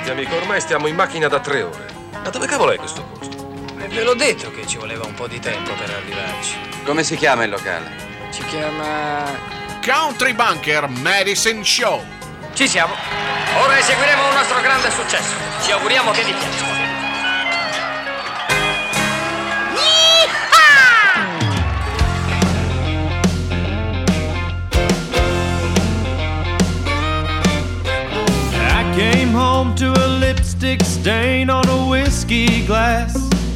Senti amico, ormai stiamo in macchina da 3 ore. Ma dove cavolo è questo posto? Ve l'ho detto che ci voleva un po' di tempo per arrivarci. Come si chiama il locale? Si chiama... Country Bunker Medicine Show. Ci siamo. Ora eseguiremo un nostro grande successo. Ci auguriamo che vi piaccia. I came home to a lipstick stain on a whiskey glass.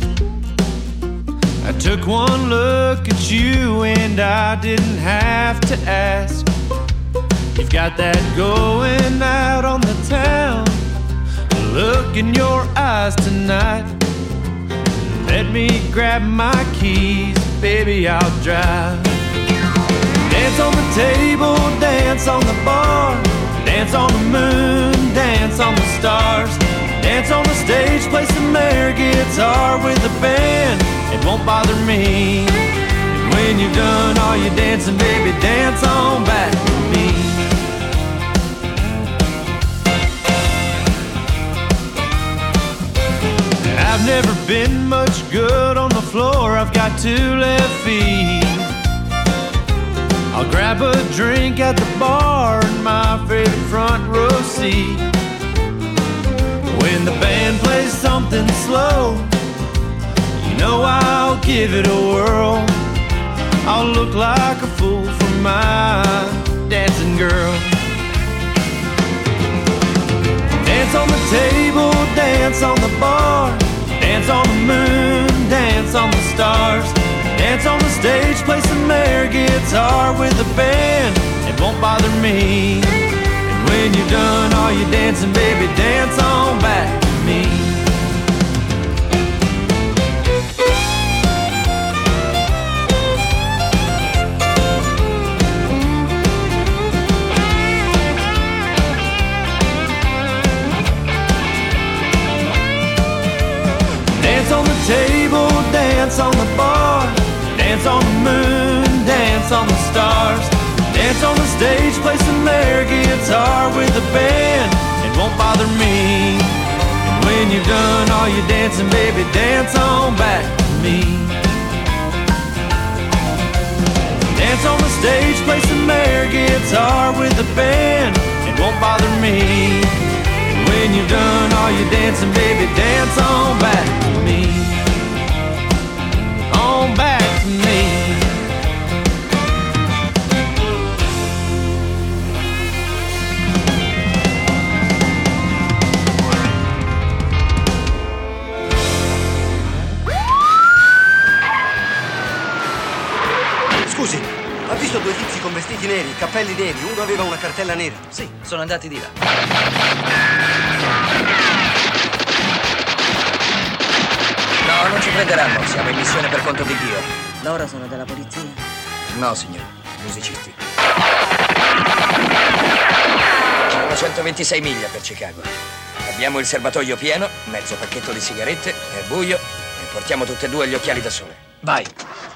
I took one look at you and I didn't have to ask. You've got that going out on the town look in your eyes tonight. Let me grab my keys, baby, I'll drive. Dance on the table, dance on the bar, dance on the moon, dance on the stars, dance on the stage, play some air guitar with the band, it won't bother me. And when you've done all your dancing, baby, dance on back to me. I've never been much good on the floor, I've got 2 left feet. I'll grab a drink at the bar in my favorite front row seat. When the band plays something slow, you know I'll give it a whirl. I'll look like a fool for my dancing girl. Dance on the table, dance on the bar, dance on the moon, dance on the stars, dance on the stage, play some air guitar with the band, it won't bother me. And when you've done all your dancing, baby, dance on back to me. Dance on the table, dance on the bar, dance on the moon, dance on the stars, dance on the stage, play some air guitar with the band, it won't bother me. And when you've done all your dancing, baby, dance on back to me. Dance on the stage, play some air guitar with the band, it won't bother me. And when you've done all your dancing, baby, dance on back to me. On back to me. Scusi, ha visto 2 tizi con vestiti neri, cappelli neri, uno aveva una cartella nera? Sì, sono andati di là. No, non ci prenderanno, siamo in missione per conto di Dio. Loro sono della polizia? No, signore, musicisti. Sono 126 miglia per Chicago. Abbiamo il serbatoio pieno, mezzo pacchetto di sigarette, è buio e portiamo tutte e 2 gli occhiali da sole. Vai!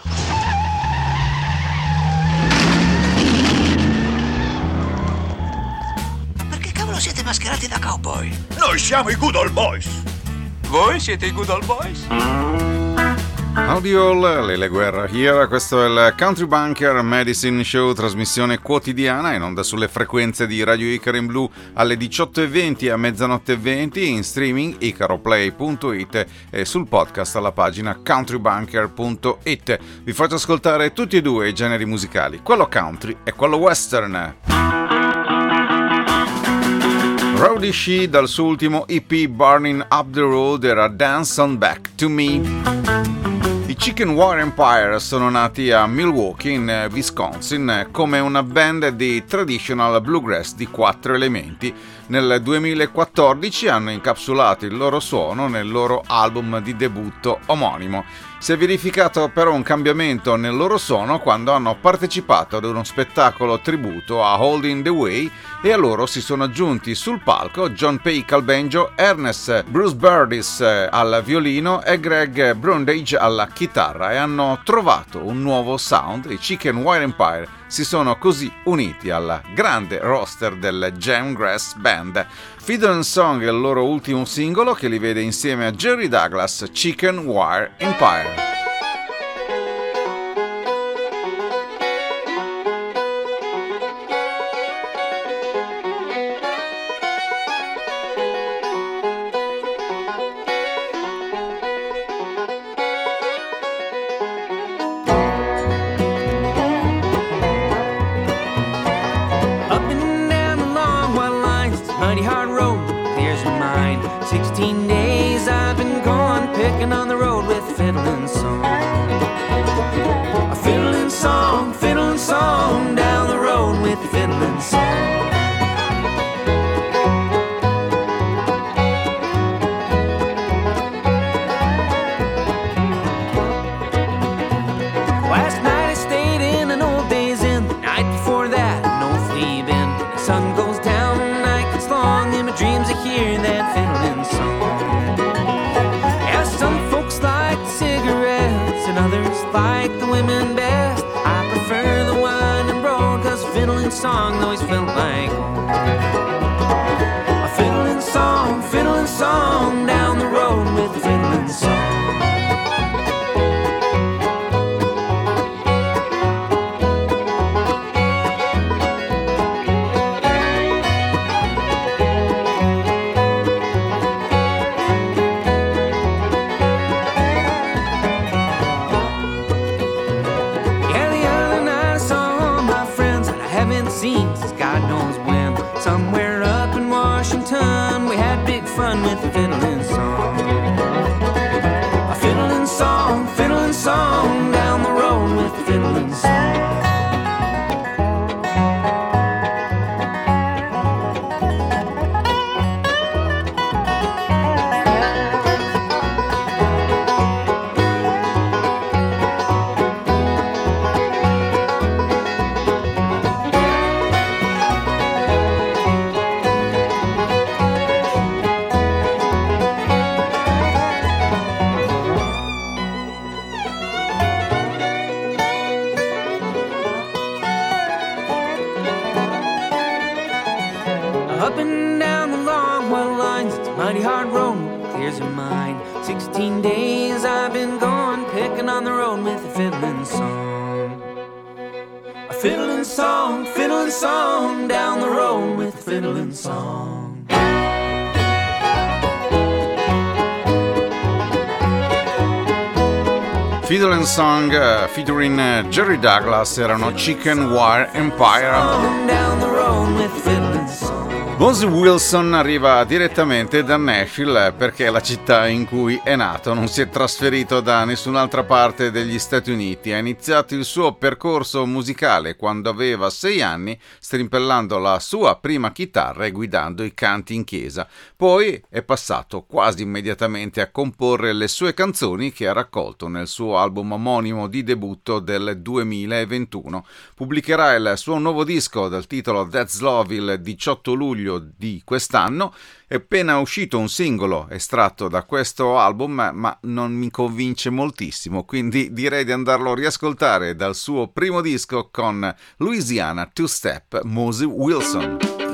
Perché cavolo siete mascherati da cowboy? Noi siamo i Good Old Boys. Voi siete i Good Old Boys? Howdy all, Lele Guerra here, questo è il Country Bunker Medicine Show, trasmissione quotidiana in onda sulle frequenze di Radio Icaro in blu alle 18:20 e a mezzanotte 20, in streaming icaroplay.it e sul podcast alla pagina countrybunker.it. Vi faccio ascoltare tutti e 2 i generi musicali, quello country e quello western. Rowdy She dal suo ultimo EP Burning Up the Road era Dance On Back To Me. I Chicken Wire Empire sono nati a Milwaukee, in Wisconsin, come una band di traditional bluegrass di 4 elementi. Nel 2014 hanno incapsulato il loro suono nel loro album di debutto omonimo. Si è verificato però un cambiamento nel loro suono quando hanno partecipato ad uno spettacolo tributo a Holding the Way e a loro si sono aggiunti sul palco John Peake al banjo, Ernest Bruce Burdis al violino e Greg Brundage alla chitarra e hanno trovato un nuovo sound. I Chicken Wire Empire si sono così uniti al grande roster del Jamgrass Band. Fiddle & Song è il loro ultimo singolo che li vede insieme a Jerry Douglas, Chicken Wire Empire. Fiddle & Song featuring Jerry Douglas erano Chicken Wire Empire. Mosey Wilson arriva direttamente da Nashville perché è la città in cui è nato, non si è trasferito da nessun'altra parte degli Stati Uniti. Ha iniziato il suo percorso musicale quando aveva 6 anni, strimpellando la sua prima chitarra e guidando i canti in chiesa. Poi è passato quasi immediatamente a comporre le sue canzoni che ha raccolto nel suo album omonimo di debutto del 2021. Pubblicherà il suo nuovo disco dal titolo That's Love il 18 luglio di quest'anno. È appena uscito un singolo estratto da questo album, ma non mi convince moltissimo, quindi direi di andarlo a riascoltare dal suo primo disco con Louisiana Two Step, Mosey Wilson.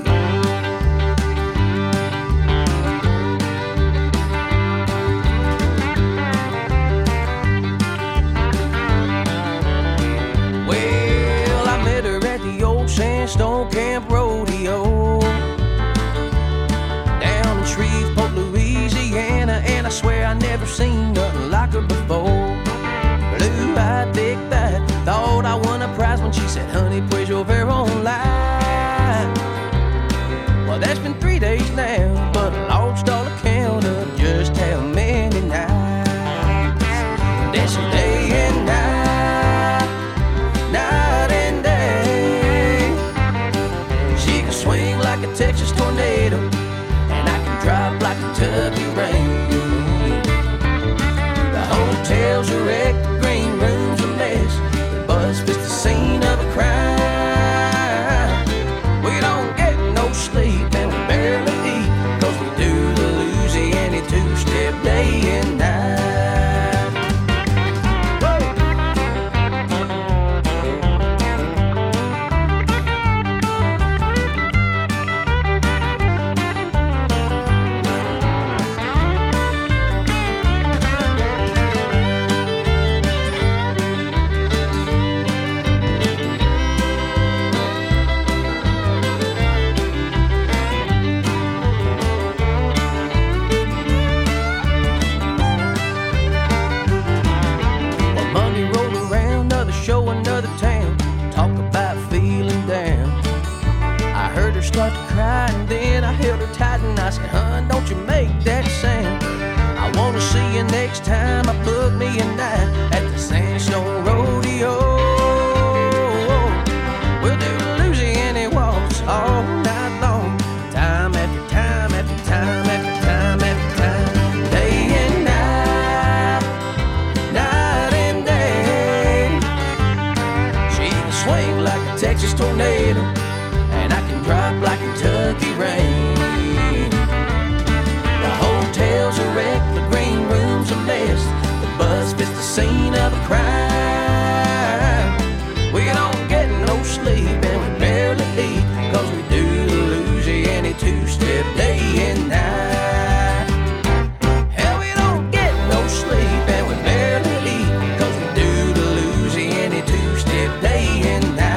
Well, I met her at the old Sandstone Camp Rodeo down in Shreveport, Louisiana, and I swear I never seen nothing like her before. Blue-eyed, thick-thighs, thought I won a prize when she said, "Honey, praise your very own life." Well, that's been 3 days now, but I lost all account of just how many nights. Dancing day and night, night and day. She can swing like a Texas tornado, and I can drop like a Kentucky rain. The hotel's a wreck, the green room's a mess, the bus fits the scene of a crime. We don't get no sleep and we barely eat, 'cause we do the Louisiana two-step day and night. next time I book me a night at the Sandstone Rodeo. We'll do Louisiana waltz all night long, time after time after time after time after time, day and night, night and day. She can swing like a Texas tornado, and I can drop like Kentucky rain. The hotel's a wreck, the green room's a mess, the bus fits the scene of a crime. We don't get no sleep and we barely eat, 'cause we do the Louisiana two-step day and night. Hell, we don't get no sleep and we barely eat, 'cause we do the Louisiana two-step day and night.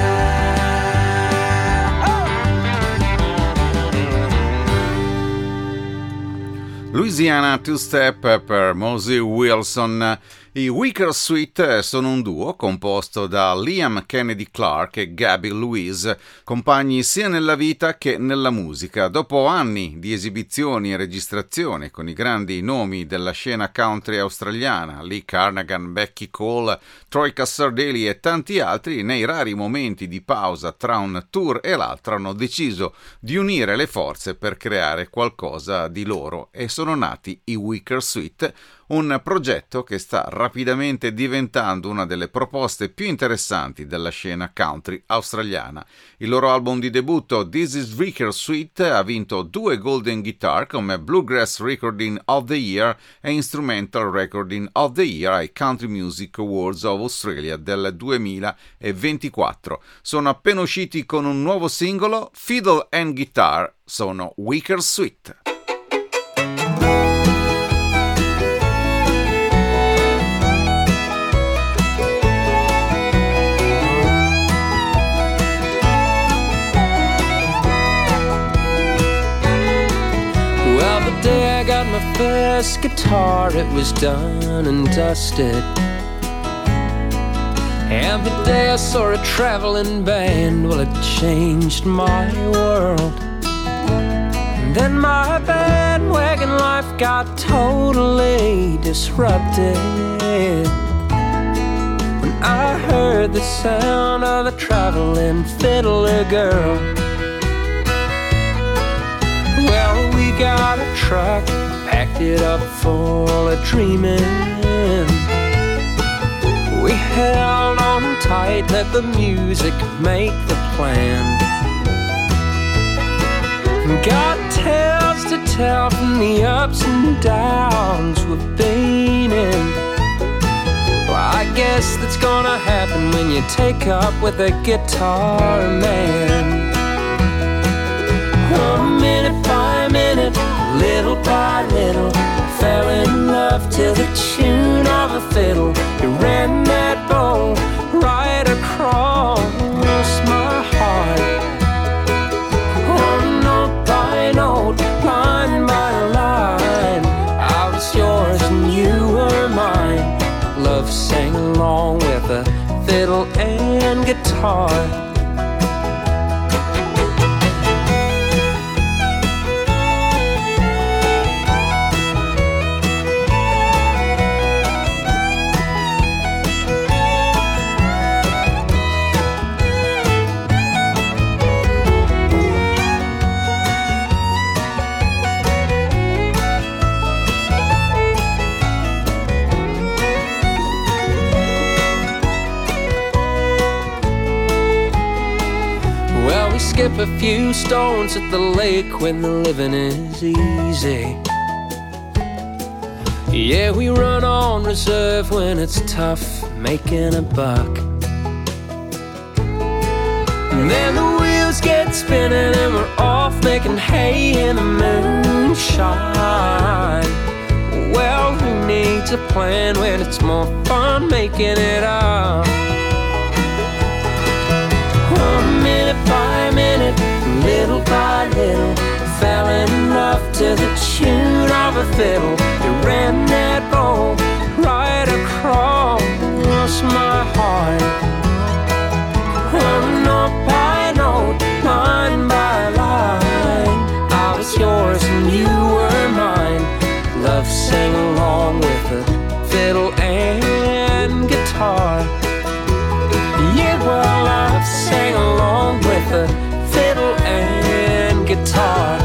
Louisiana Two-Step per Mosey Wilson. I Wicker Suite sono un duo composto da Liam Kennedy Clark e Gabby Louise, compagni sia nella vita che nella musica. Dopo anni di esibizioni e registrazione con i grandi nomi della scena country australiana, Lee Carnagan, Becky Cole, Troy Cassardelli e tanti altri, nei rari momenti di pausa tra un tour e l'altro hanno deciso di unire le forze per creare qualcosa di loro e sono nati i Wicker Suite, un progetto che sta rapidamente diventando una delle proposte più interessanti della scena country australiana. Il loro album di debutto This is Wicker Suite ha vinto 2 Golden Guitar come Bluegrass Recording of the Year e Instrumental Recording of the Year ai Country Music Awards of Australia del 2024. Sono appena usciti con un nuovo singolo, Fiddle and Guitar, sono Wicker Suite. My first guitar, it was done and dusted, and the day I saw a traveling band, well, it changed my world. And then my bandwagon life got totally disrupted when I heard the sound of a traveling fiddler girl. Well, we got a truck, packed it up full of dreaming. We held on tight, let the music make the plan. Got tales to tell from the ups and downs we've been in. Well, I guess that's gonna happen when you take up with a guitar man. Minute by minute, little by little, fell in love to the tune of a fiddle. You ran that bow right across my heart. Oh, note by note, line by line, I was yours and you were mine. Love sang along with a fiddle and guitar. Skip a few stones at the lake when the living is easy. Yeah, we run on reserve when it's tough making a buck. And then the wheels get spinning and we're off making hay in the moonshine. Well, who needs a plan when it's more fun making it up? Minute by minute, little by little, fell in love to the tune of a fiddle. You ran that bow right across my heart. Oh, note by note, line by line, I was yours and you were mine. Love sang along with it's hard.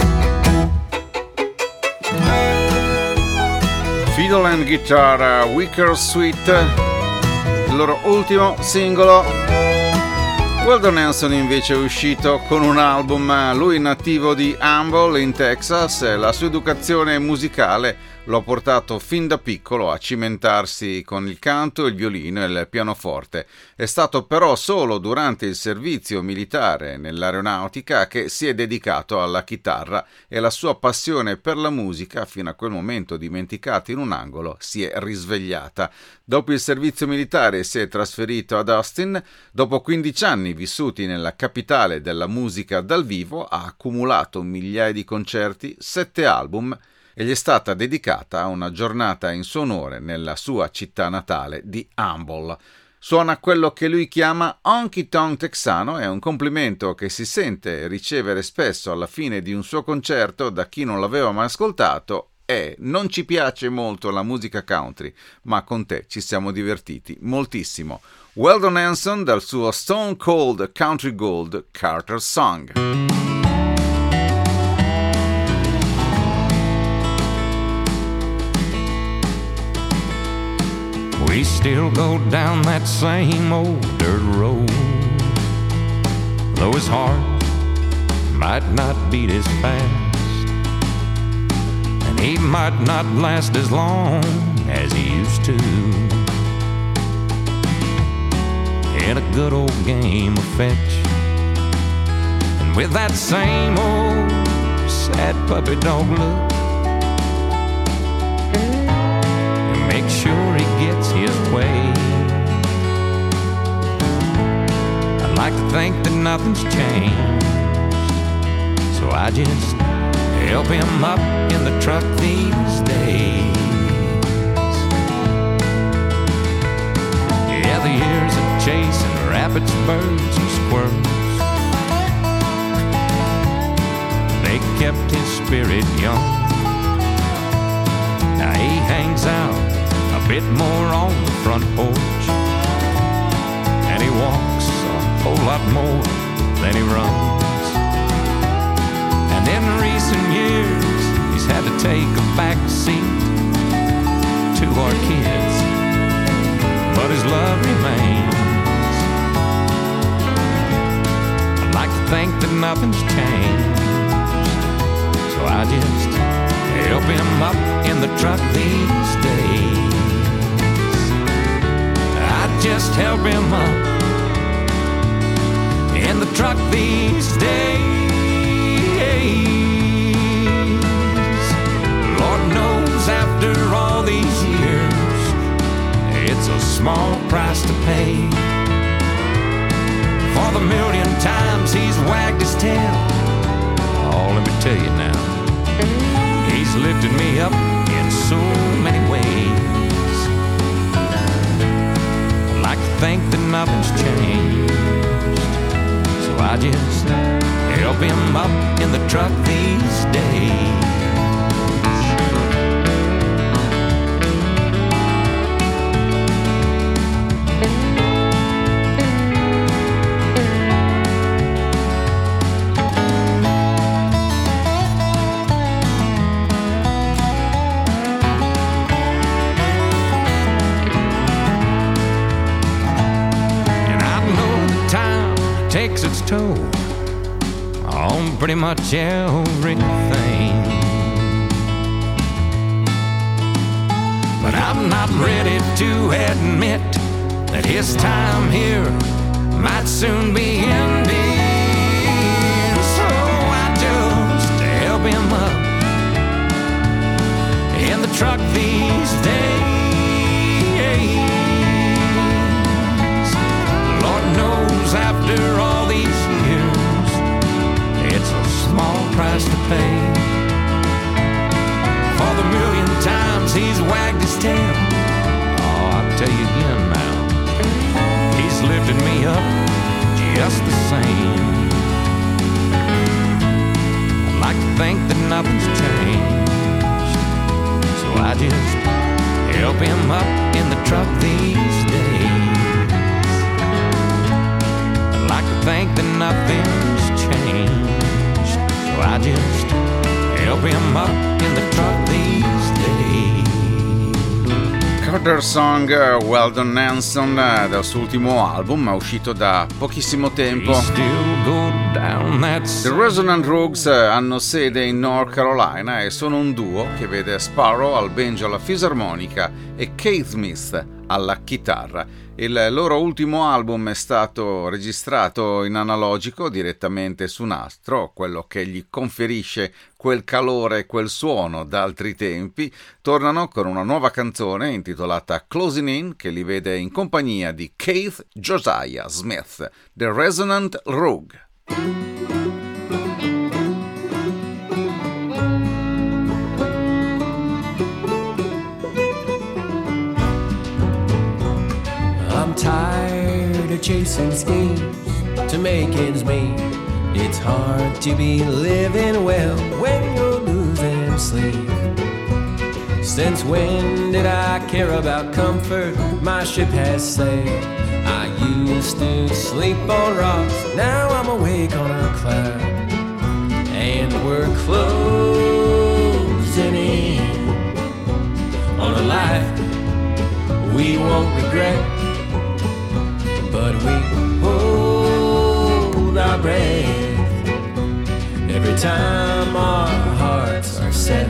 Fiddle and Guitar, Wicker Sweet, il loro ultimo singolo. Weldon Henson invece è uscito con un album, lui nativo di Humble in Texas, e la sua educazione musicale lo ha portato fin da piccolo a cimentarsi con il canto, il violino e il pianoforte. È stato però solo durante il servizio militare nell'aeronautica che si è dedicato alla chitarra e la sua passione per la musica, fino a quel momento dimenticata in un angolo, si è risvegliata. Dopo il servizio militare si è trasferito ad Austin. Dopo 15 anni vissuti nella capitale della musica dal vivo, ha accumulato migliaia di concerti, 7 album, e gli è stata dedicata una giornata in suo onore nella sua città natale di Humble. Suona quello che lui chiama honky tonk texano, è un complimento che si sente ricevere spesso alla fine di un suo concerto da chi non l'aveva mai ascoltato. Non ci piace molto la musica country, ma con te ci siamo divertiti moltissimo. Weldon Henson dal suo Stone Cold Country Gold Carter Song. We still go down that same old dirt road, though his heart might not beat as fast, and he might not last as long as he used to. In a good old game of fetch, and with that same old sad puppy dog look, make sure he gets his way. I like to think that nothing's changed, so I just help him up in the truck these days. Yeah, the years of chasing rabbits, birds, and squirrels, they kept his spirit young. Now he hangs out a bit more on the front porch, and he walks a whole lot more than he runs. And in recent years he's had to take a back seat to our kids, but his love remains. I'd like to think that nothing's changed, so I just help him up in the truck these days. I just help him up in the truck these days. Lord knows after all these years, it's a small price to pay for the million times he's wagged his tail. Oh, let me tell you now, he's lifted me up in so many ways. I like to think that nothing's changed, so I just help him up in the truck these days. Takes its toll on pretty much everything, but I'm not ready to admit that his time here might soon be ending. So I just help him up in the truck these days. Lord knows after all these years, it's a small price to pay for the million times he's wagged his tail. Oh, I'll tell you again now, he's lifted me up just the same. I'd like to think that nothing's changed, so I just help him up in the truck these days. I'd like to think that nothing's changed, so I just help him up in the truck these days. Carter Song, Weldon Nanson, dal suo ultimo album, uscito da pochissimo tempo. The Resonant Rogues hanno sede in North Carolina e sono un duo che vede Sparrow al banjo, alla fisarmonica e Keith Smith alla chitarra. Il loro ultimo album è stato registrato in analogico direttamente su nastro, quello che gli conferisce quel calore e quel suono da altri tempi. Tornano con una nuova canzone intitolata Closing In, che li vede in compagnia di Keith Josiah Smith, The Resonant Rogue. I'm tired of chasing schemes to make ends meet. It's hard to be living well when you're losing sleep. Since when did I care about comfort? My ship has sailed. I used to sleep on rocks, now I'm awake on a cloud. And we're closing in on a life we won't regret. But we hold our breath every time our hearts are set.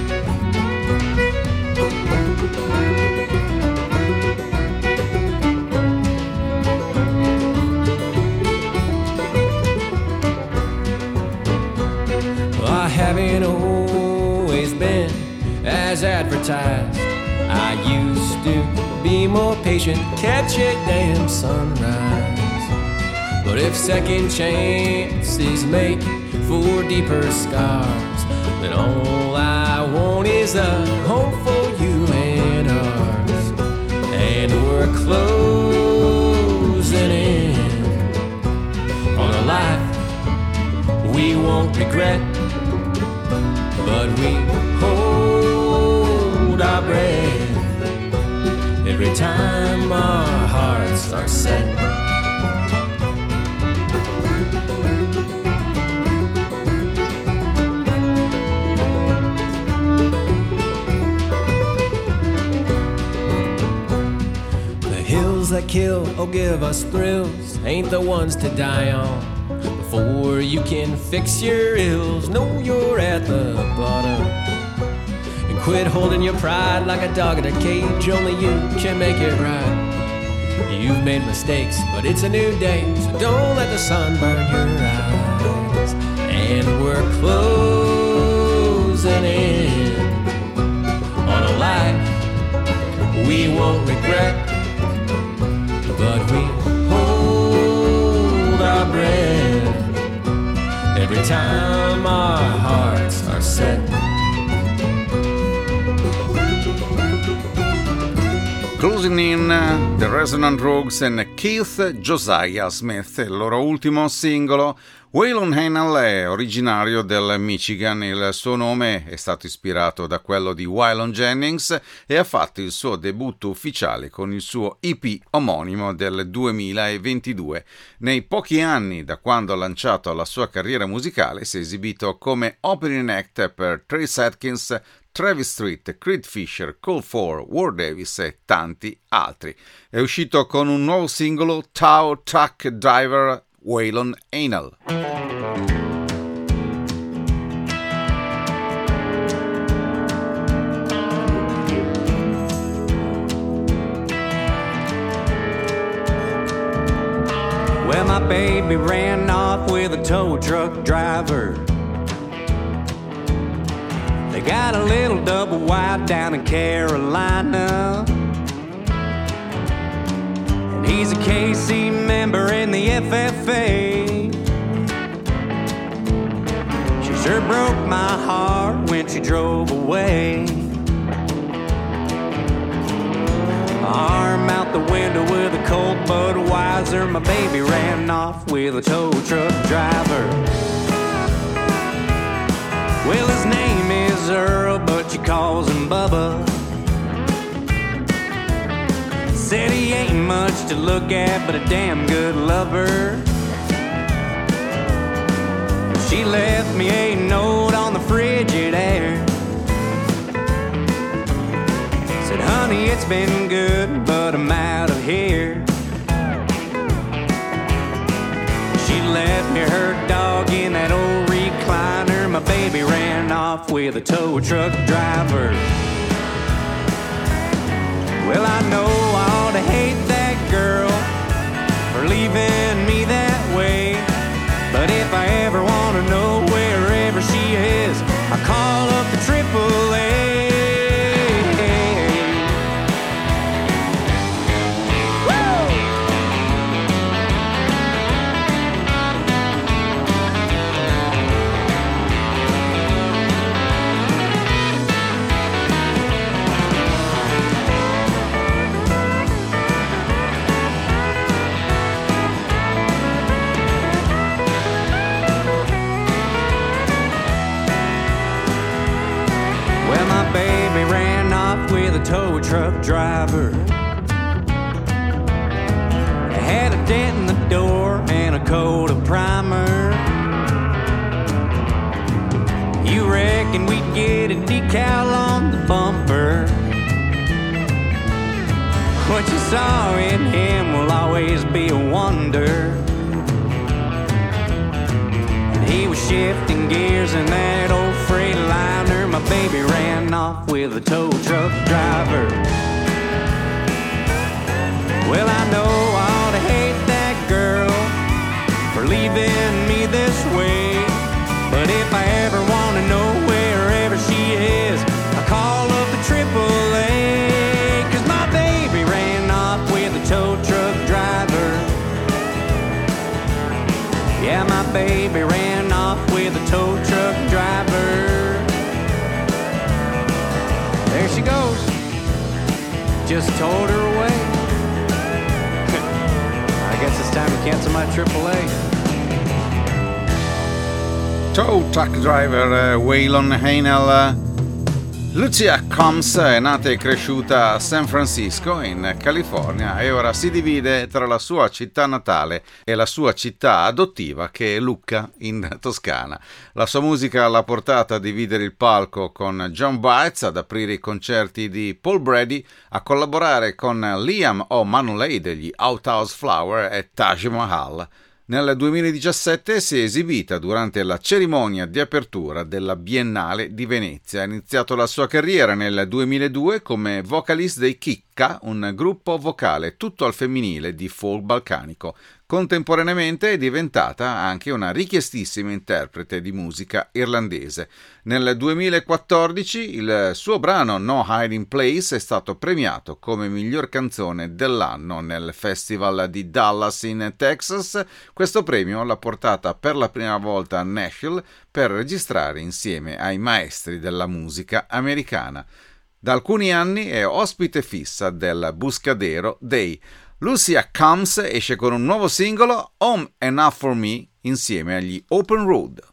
I haven't always been as advertised. I used to be more patient, catch a damn sunrise. But if second chances make for deeper scars, then all I want is a home for you and ours. And we're closing in on a life we won't regret. But we hold our breath every time our hearts are set. The hills that kill or give us thrills ain't the ones to die on. Before you can fix your ills, know you're at the bottom. And quit holding your pride like a dog in a cage, only you can make it right. You've made mistakes, but it's a new day, so don't let the sun burn your eyes. And we're closing in on a life we won't regret. But we hold our breath every time our hearts are set. Closing In, The Resonant Rogues and Keith Josiah Smith, il loro ultimo singolo. Waylon Hanel è originario del Michigan, il suo nome è stato ispirato da quello di Waylon Jennings e ha fatto il suo debutto ufficiale con il suo EP omonimo del 2022. Nei pochi anni da quando ha lanciato la sua carriera musicale si è esibito come opening act per Trace Atkins, Travis Street, Creed Fisher, Cole Ford, War Davis e tanti altri. È uscito con un nuovo singolo, Tau Truck Driver, Waylon Hanel. Well, my baby ran off with a tow truck driver. They got a little double wide down in Carolina. And he's a KC member in the FFA. She sure broke my heart when she drove away. Arm out the window with a cold Budweiser. My baby ran off with a tow truck driver. Well, his name is Earl, but she calls him Bubba. Said he ain't much to look at, but a damn good lover. She left me a note on the Frigidaire. Said, honey, it's been good, but I'm out of here. She left me her dog in that old recliner. My baby ran off with a tow truck driver. Well, I know I ought to hate that girl for leaving me that way. But if I ever want to know wherever she is, I call up the AAA. Baby ran off with a tow truck driver. Had a dent in the door and a coat of primer. You reckon we'd get a decal on the bumper? What you saw in him will always be a wonder. And he was shifting gears in that old Freightliner. My baby ran off with a tow truck driver. Well, I know I ought to hate that girl for leaving me this way. But if I ever want to know wherever she is, I call up the AAA. 'Cause my baby ran off with a tow truck driver. Yeah, my baby ran off with a tow truck driver. There she goes, just towed her away. I guess it's time to cancel my AAA. Tow truck driver Waylon Hanel. Lucia Combs è nata e cresciuta a San Francisco, in California, e ora si divide tra la sua città natale e la sua città adottiva, che è Lucca, in Toscana. La sua musica l'ha portata a dividere il palco con John Bites, ad aprire i concerti di Paul Brady, a collaborare con Liam O'Manoley degli Outhouse Flower e Taj Mahal. Nel 2017 si è esibita durante la cerimonia di apertura della Biennale di Venezia. Ha iniziato la sua carriera nel 2002 come vocalist dei Chicca, un gruppo vocale tutto al femminile di folk balcanico. Contemporaneamente è diventata anche una richiestissima interprete di musica irlandese. Nel 2014 il suo brano No Hiding Place è stato premiato come miglior canzone dell'anno nel Festival di Dallas in Texas. Questo premio l'ha portata per la prima volta a Nashville per registrare insieme ai maestri della musica americana. Da alcuni anni è ospite fissa del Buscadero Day. Lucia Combs esce con un nuovo singolo, Home Enough for Me, insieme agli Open Road.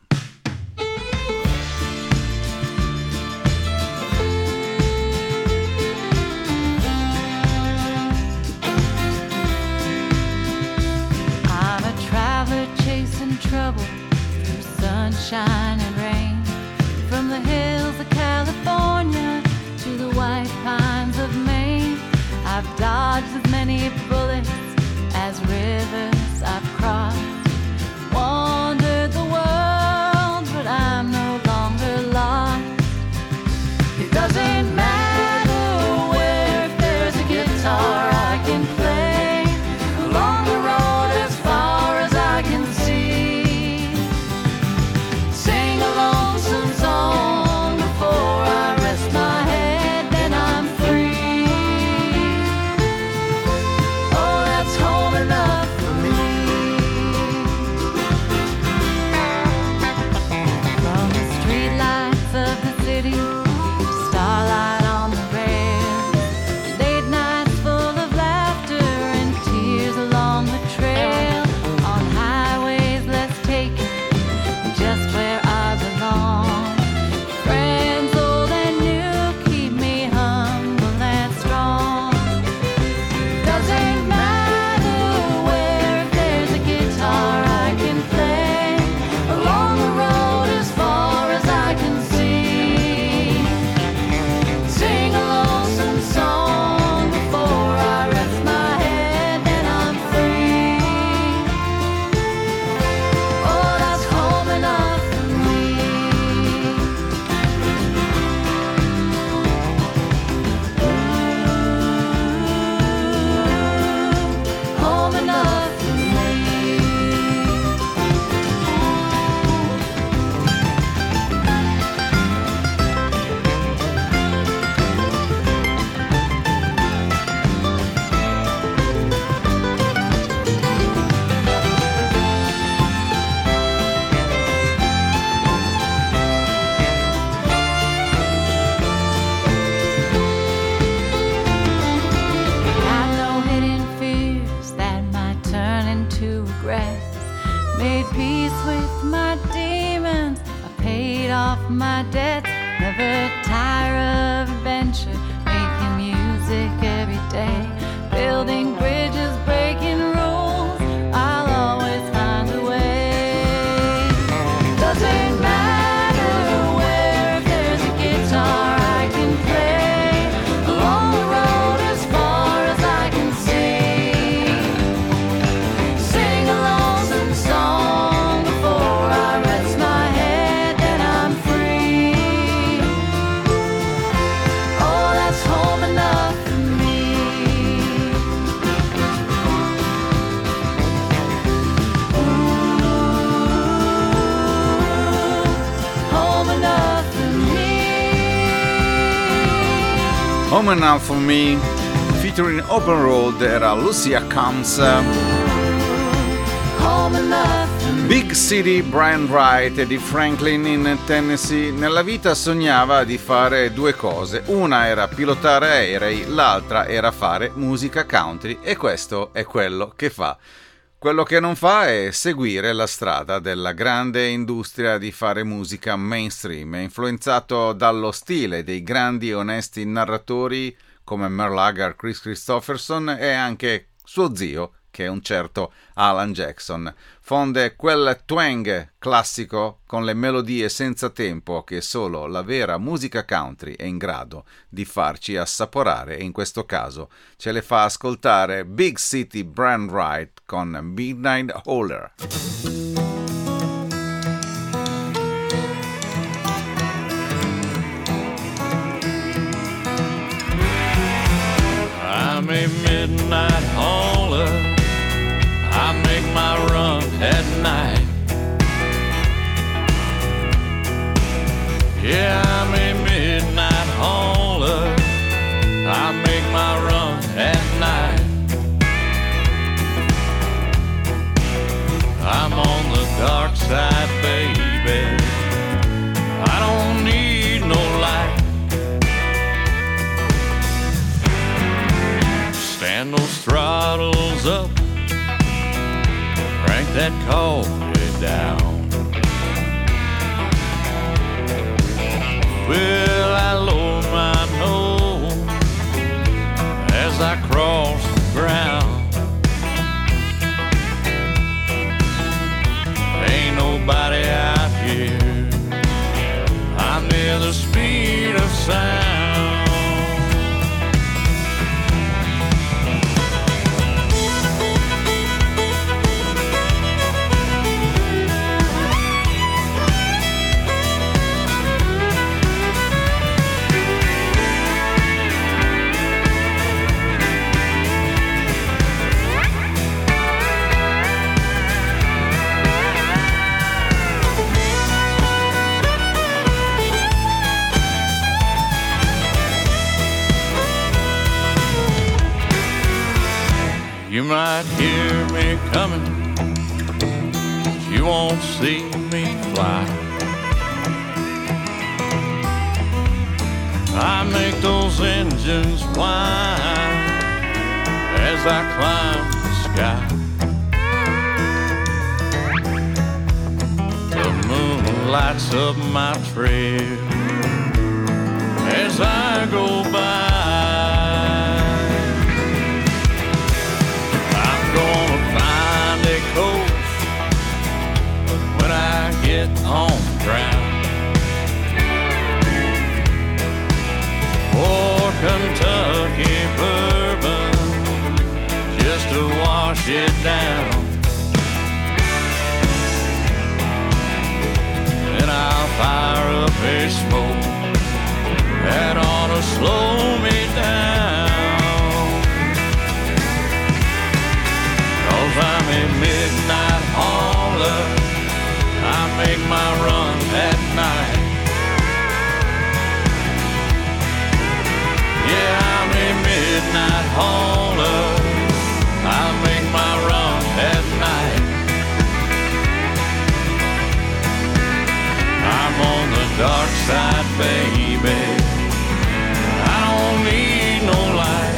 I'm a traveler chasing trouble through sunshine and rain, from the hills of California to the white pines of Maine. I've dodged as many bullets as rivers I've crossed, wandered the world my debts, never tire of adventure, making music every day, building bridges, breaking rules, I'll always find a way. Doesn't matter where, if there's a guitar I can play, along the road as far as I can see, sing a lonesome song before I rest my head, then I'm free. Oh, that's home enough for me. Home enough for me. Home Enough for Me, featuring Open Road, era Lucia Combs. Home enough for me. Big City, Brian Wright di Franklin in Tennessee. Nella vita sognava di fare due cose. Una era pilotare aerei, l'altra era fare musica country, e questo è quello che fa. Quello che non fa è seguire la strada della grande industria di fare musica mainstream. È influenzato dallo stile dei grandi e onesti narratori come Merle Haggard, Chris Christopherson e anche suo zio, che è un certo Alan Jackson. Fonde quel twang classico con le melodie senza tempo che solo la vera musica country è in grado di farci assaporare, e in questo caso ce le fa ascoltare Big City Brian Wright con Midnight Hauler. I'm a midnight hauler. I make my run at night. Yeah, I'm a midnight hauler. I make my run at night. I'm on the dark side, baby. I don't need no light. Stand those throttles up, crank that coffee down. Well, I lower my nose as I cross the ground. Ain't nobody out here, I'm near the speed of sound. You might hear me coming, but you won't see me fly. I make those engines whine as I climb the sky. The moon lights up my trail as I go by. When I get on the ground, or Kentucky bourbon just to wash it down. Then I'll fire up a smoke that ought to slow me down. 'Cause I'm a midnight hauler, I make my run at night. Yeah, I'm a midnight hauler, I make my run at night. I'm on the dark side, baby, I don't need no light.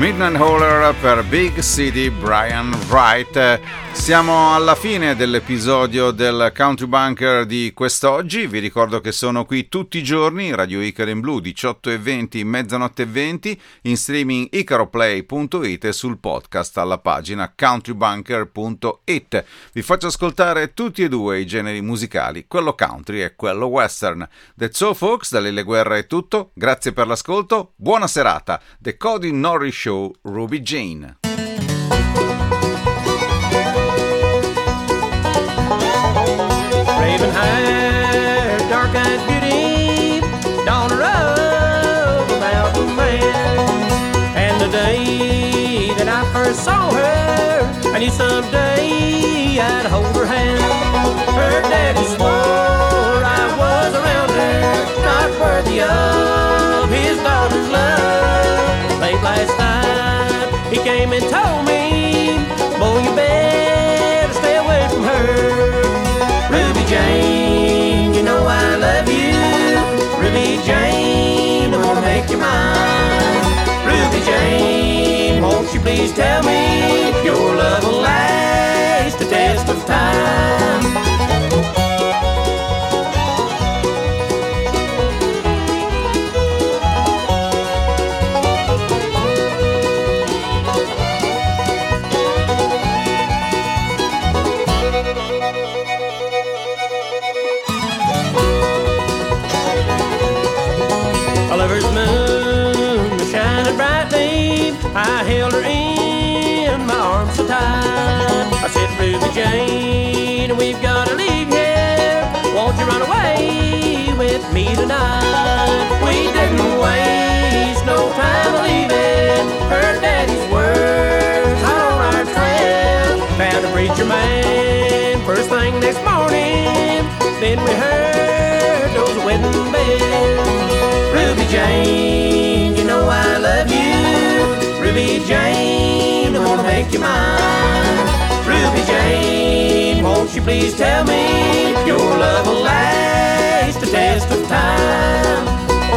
Midnight Hauler per Big City Brian Wright. Siamo alla fine dell'episodio del Country Bunker di quest'oggi. Vi ricordo che sono qui tutti i giorni, Radio Icaro in Blu 18:20, mezzanotte 20, in streaming icaroplay.it e sul podcast alla pagina countrybunker.it. Vi faccio ascoltare tutti e due i generi musicali, quello country e quello western. That's all folks, da Lille Guerra è tutto, grazie per l'ascolto, buona serata. The Cody Norris Show, Ruby Jane. Raven hair, dark-eyed beauty, daughter of a mountain man. And the day that I first saw her, I knew someday I'd hold her hand. Her daddy swore I was around her, not worthy of his daughter's love. Late last night, he came and told me, boy, you better stay away from her. Ruby Jane, you know I love you. Ruby Jane, I wanna make you mine. Ruby Jane, won't you please tell me your love will last the test of time. I held her in my arms so tight. I said, Ruby Jane, we've got to leave here. Won't you run away with me tonight? We didn't waste no time leaving. Her daddy's words hot on our trail. Found a preacher man first thing next morning. Then we heard those wedding bells. Ruby Jane, you know I love you. Ruby Jane, I wanna make you mine. Ruby Jane, won't you please tell me your love will last the test of time.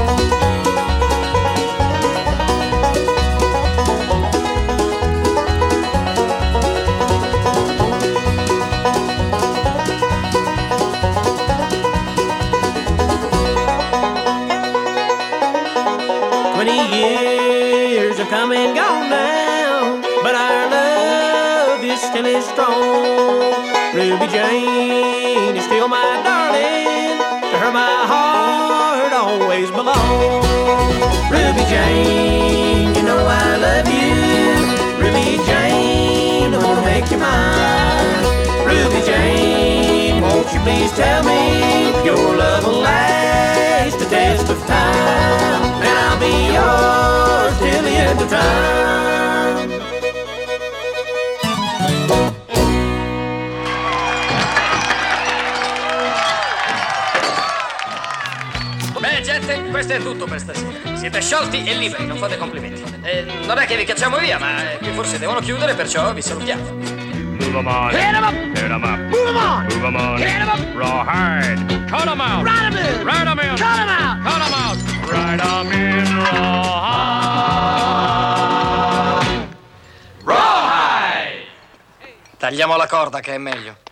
Come and gone now, but our love is still as strong. Ruby Jane is still my darling. To her my heart always belongs. Ruby Jane, you know I love you. Ruby Jane, I wanna make you mine. Ruby Jane, won't you please tell me your love will last the test of time. And I'll be yours till the end of time. Beh, gente, questo è tutto per stasera. Siete sciolti e liberi, non fate complimenti. Non è che vi cacciamo via, ma qui forse devono chiudere, perciò vi salutiamo. Move 'em on. Hit 'em up. Hit 'em up. Move 'em on. Move 'em on. Hit 'em up. Rawhide. Cut 'em out. Ride 'em in. Ride 'em in. Cut 'em out. Cut 'em out. Ride 'em in rawhide. Rawhide. Tagliamo la corda che è meglio.